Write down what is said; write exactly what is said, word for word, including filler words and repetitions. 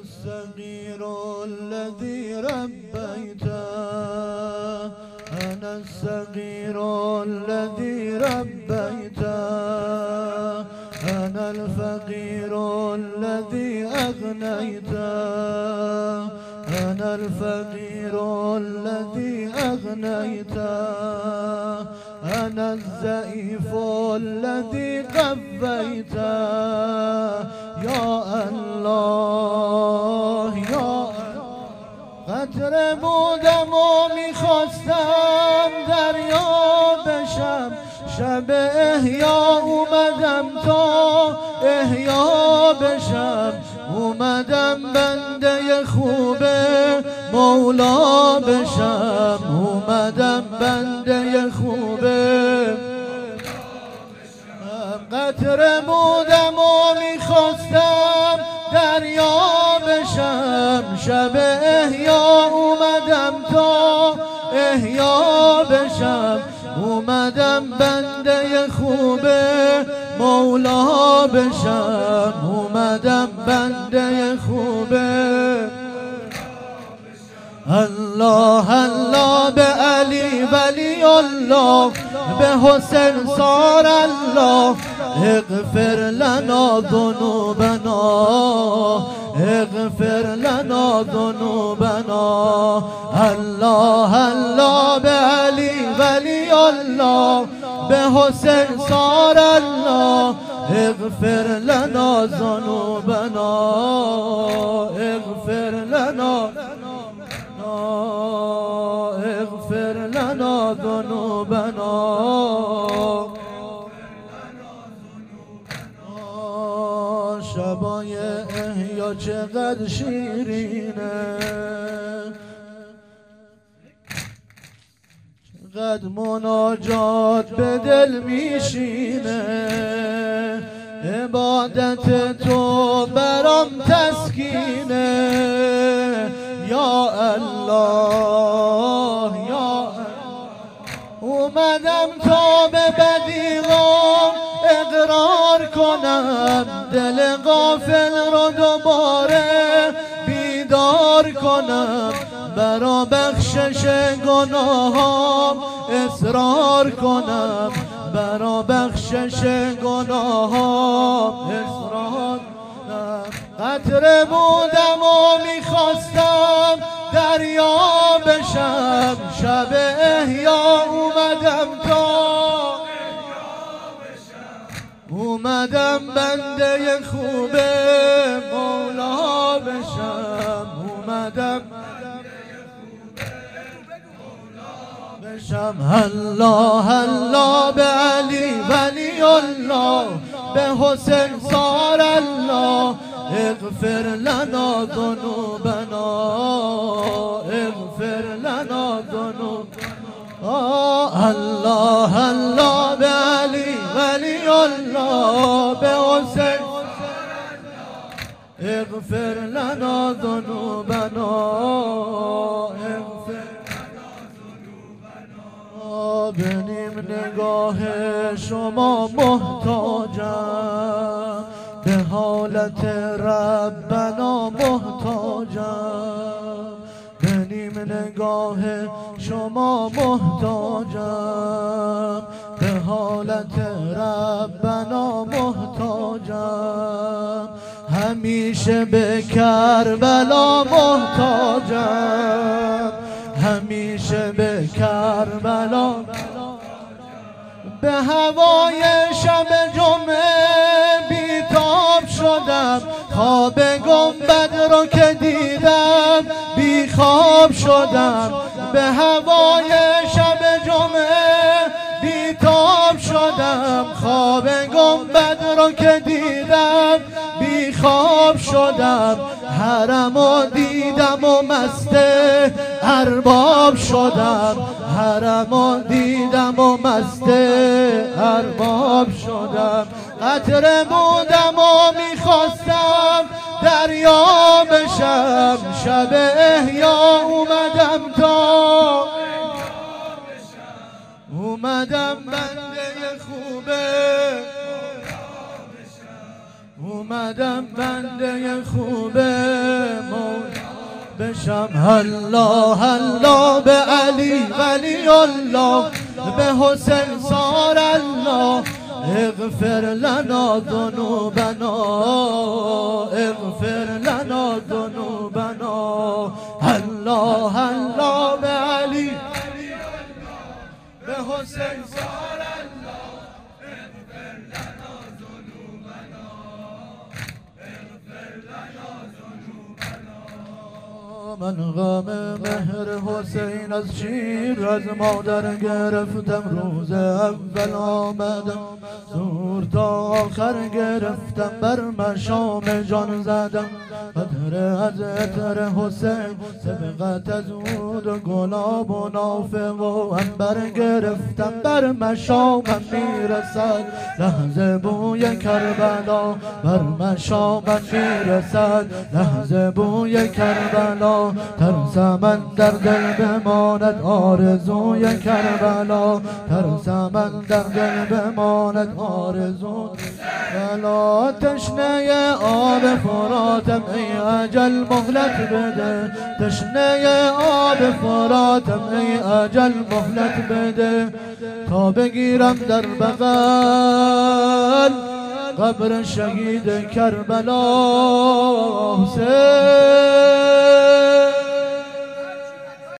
الصغير الذي ربيته أنا الصغير الذي ربيته أنا الفقير الذي أغنيته أنا الفقير الذي أغنيته أنا الضعيف الذي قويته يا الله يا قطره بودم و میخواستم دریا بشم شب احیا اومدم تا احیا بشم اومدم بنده خوب مولا بشم اومدم بنده خوب قطره بودم و میخواستم دریا بشم شب احیا اومدم تا احیا بشم اومدم بنده خوب مولا بشم اومدم بنده خوب الله الله به علی ولی الله به حسین صار الله اغفر لنا ذنوبنا اغفر لنا ذنوبنا الله الله به علی ولی الله به حسین صار الله اغفر لنا ذنوبنا اغفر لنا اغفر لنا ذنوبنا شبای احیا چقدر شیرینه چقدر مناجات به دل میشینه عبادت تو برام تسکینه یا الله یا اومدم تا به بدیغام اقرار کنم دل غافل رو دوباره بیدار کنم برا بخشش گناهام اصرار کنم برا بخشش گناهام اصرار کنم قطره بودم و میخواستم دریا بشم شب احیا اومدم تا اومدم بنده خوب مولا بشم اومدم بشم الله الله به علی ولی الله به حسین صار الله اغفر لنا ذنوبنا اغفر لنا ذنوبنا الله الله به علی ولی الله به حسین اغفر لنا ذنوبنا اغفر به نیم نگاه شما محتاجم به حالت ربنا محتاجم به نیم نگاه شما محتاجم به حالت ربنا محتاجم همیشه به کربلا محتاجم همیشه به کربلا به هوای شب جمعه بیتاب شدم خواب گنبد رو که دیدم بی خواب شدم به هوای شب جمعه بیتاب شدم خواب گنبد رو که دیدم بی خواب شدم حرم و دیدم و مست ارباب شدم حرم و دیدم و مست ارباب شدم قطره بودم و میخواستم دریا بشم شب احیا اومدم تا اومدم بنده خوبه اومدم بنده خوبه بشم هلا هلا به علی ولی الله به حسین صار الله اغفر لنا ذنوبنا اغفر لنا ذنوبنا هلا هلا به علی به حسین صار الله اغفر لنا ذنوبنا اغفر لنا ذنوبنا من غم مهر حسین از شیر از مادر گرفتم روز اول آمدم زور تا آخر گرفتم بر مشام جان زدم قدر از عطر حسین سبقت از عود و گلاب و نافه و عنبر گرفتم بر مشامم میرسد لحظه بوی کربلا بر مشامم میرسد لحظه بوی کربلا ترسم من در دل بماند آرزوی کربلا ترسم من در دل بماند آرزو بلا تشنه آب فراتم ای اجل مهلت بده تشنه آب فراتم ای اجل مهلت بده تا بگیرم در بغل قبر شهید کربلا حسین